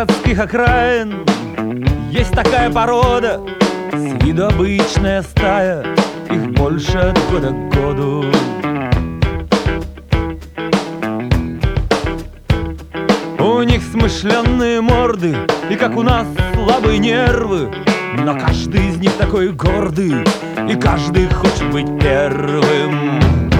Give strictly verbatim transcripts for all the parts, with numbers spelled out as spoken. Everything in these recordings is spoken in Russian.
городских окраин есть такая порода, с виду обычная стая, их больше от года к году. У них смышленные морды, и как у нас слабые нервы, но каждый из них такой гордый, и каждый хочет быть первым.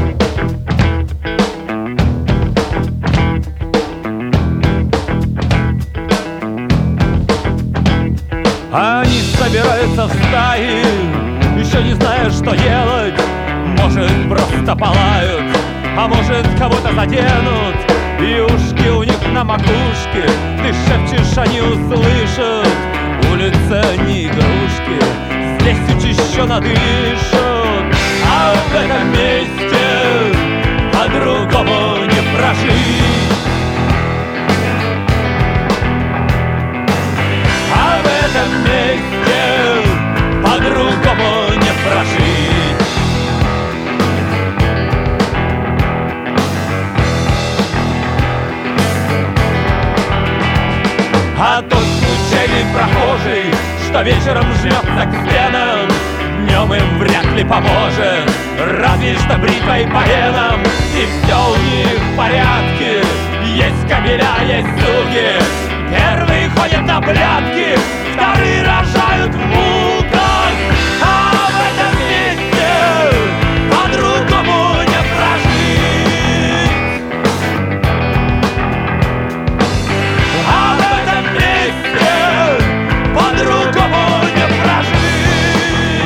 Они собираются в стаи, еще не зная, что делать. Может, просто полают, а может, кого-то заденут. И ушки у них на макушке, ты шепчешь, они услышат. Улица не игрушки, здесь учащенно дышат. А в этом месте по-другому не прожить. А в этом месте по-другому не прожить. А тот случайный прохожий, что вечером жмется к стенам, днем им вряд ли поможет, разве что бритвой по венам. И все у них в порядке, есть кабеля, есть суки. Первые ходят на блядки, вторые рожают в муках. А в этом месте по-другому не прожить. А в этом месте по-другому не прожить.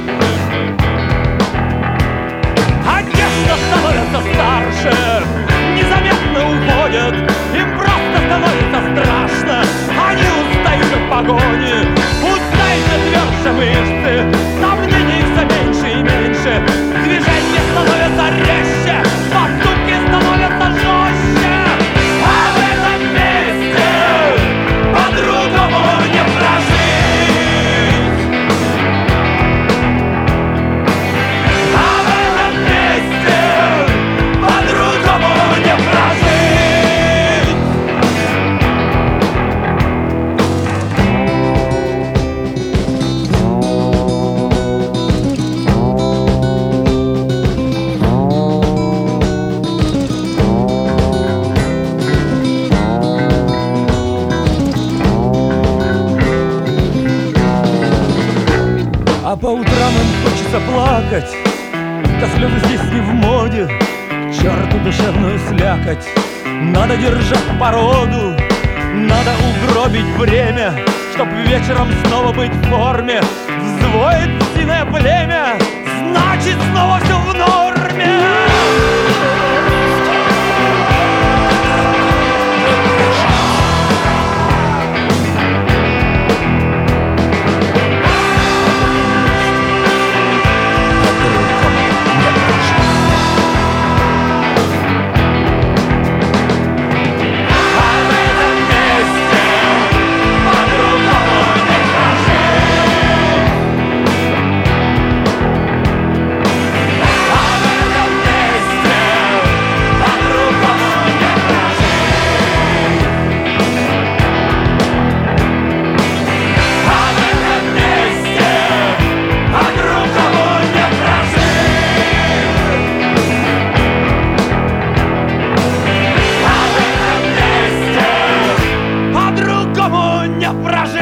А те, что становятся старше, незаметно уходят, им просто становится страшно. Они устают от погони, устают тверже мышцы, сомнений все меньше и меньше, движения становятся резче, поступки становятся жестче. А в этом месте по-другому не прожить. А в этом месте по-другому не прожить. А по утрам им хочется плакать, да слезы здесь не в моде. К черту душевную слякоть, надо держать породу, надо угробить время, чтоб вечером снова быть в форме. Взвоет синое племя, значит снова все в норме. Прожить!